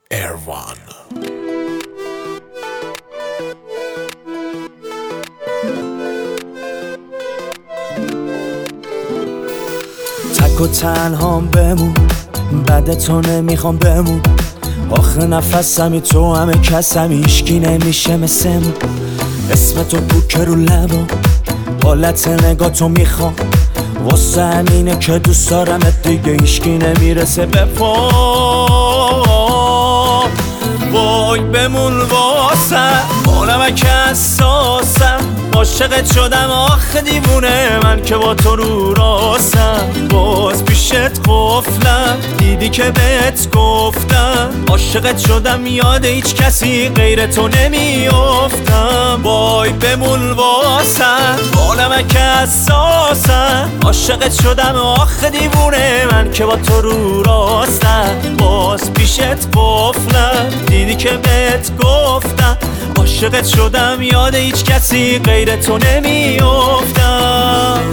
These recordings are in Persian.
اروان. تک و تنهام بمون، بعد تو نمیخوام بمون. آخه نفسمی تو همه کسم، هیشکی نمیشه مثمون. اسم تو بوکه رو لبم، حالت نگاه تو میخوام. واسه همینه که دوست دارمت، دیگه هیشکی نمیرسه به پا. وای بمون واسه مالم که اساسم، عاشقت شدم آخه دیوونه من که با تو رو راستم. باز پیشت قفلم، دیدی که بهت گفتم. عاشقت شدم یاد هیچ کسی غیر تو نمیافتم. وای بمون واسه مالم که اساسم، عاشقت شدم آخه دیوونه من که با تو رو راستم. باز پیشت قفلم، دیدی که بهت گفتم. عاشقت شدم یاد هیچ کسی غیر تو نمیافتم.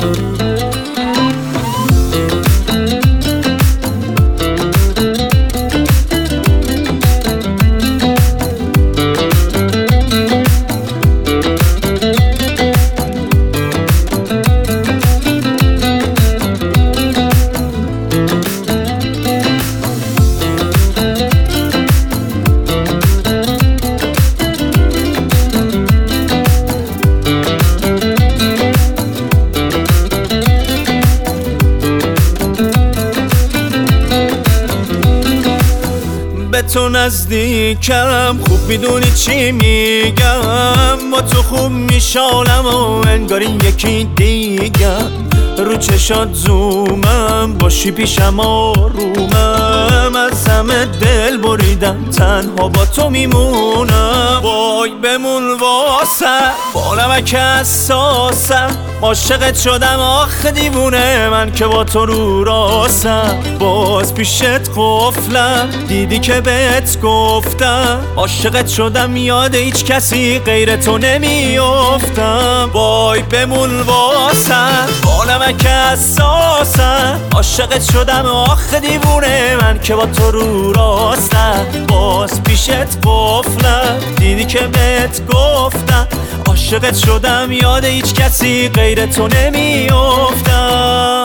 به تو نزدیکم، خوب میدونی چی میگم. با تو خوب میشالم و انگار این یکی دیگم. رو چشات زومم، باشی پیشم آرومم. از همه دل بریدم، تنها با تو میمونم. وای بمون واسه بالم که اساسم، عاشقت شدم آخه دیوونه من که با تو رو راستم. باز پیشت قفلم، دیدی که بهت گفتم. عاشقت شدم یاد هیچ کسی غیر تو نمیافتم. وای بمون واسه بالم که اساسم، عاشقت شدم آخه دیوونه من که با تو رو راستم. باز پیشت قفلم، دیدی که بهت گفتم. عاشقت شدم یاد هیچ کسی غیر تو نمیافتم.